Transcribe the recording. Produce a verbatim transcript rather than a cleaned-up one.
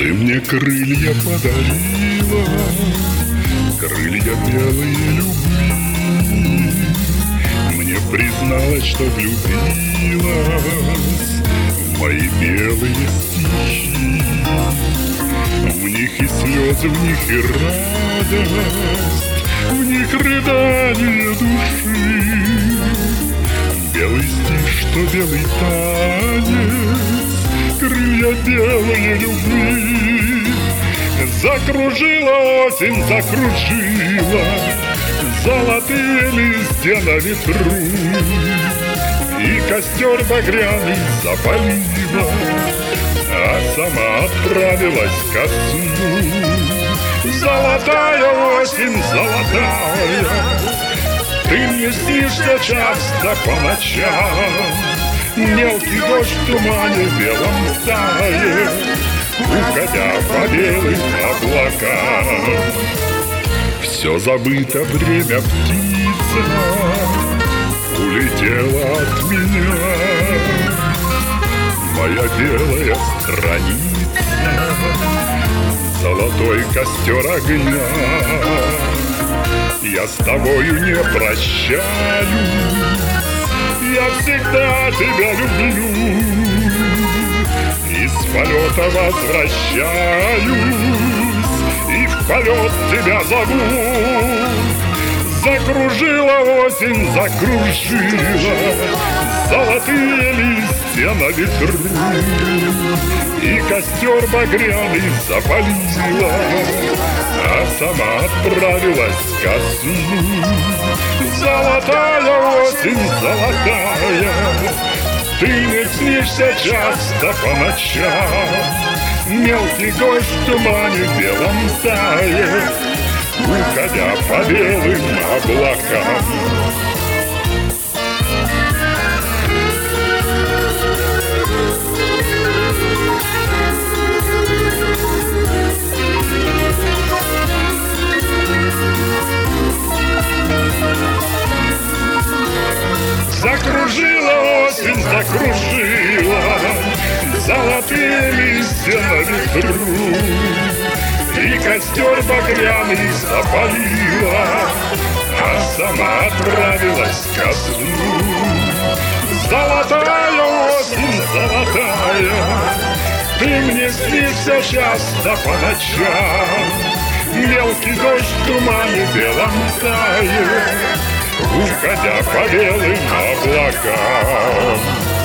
Ты мне крылья подарила, крылья белые любви. Мне призналась, что влюбилась в мои белые стихи. В них и слезы, в них и радость, в них рыдание души. Белый стих, что белый танец, крылья белые любви. Закружила осень, закружила золотые листья на ветру, и костер багряный запалила, а сама отправилась ко сну. Золотая осень, золотая, ты мне снишься часто по ночам. Мелкий дождь в тумане белом тает, уходя по белым облакам. Все забыто, время птица улетела от меня. Моя белая страница, золотой костер огня. Я с тобою не прощаюсь, я всегда тебя люблю. Из полета возвращаюсь, и в полет тебя зову. Закружила осень, закружила золотые листья на ветру, и костер багряный запалила, а сама отправилась ко сну. Золотая осень, золотая, ты мне снишься часто по ночам. Мелкий дождь в тумане белом тает, уходя по белым облакам. Закружила осень, закружила золотые листья на ветру, и костер багряный запалила, а сама отправилась ко сну. Золотая осень, золотая, ты мне снишься часто по ночам. Мелкий дождь в тумане белом тает, уходя по белым облакам.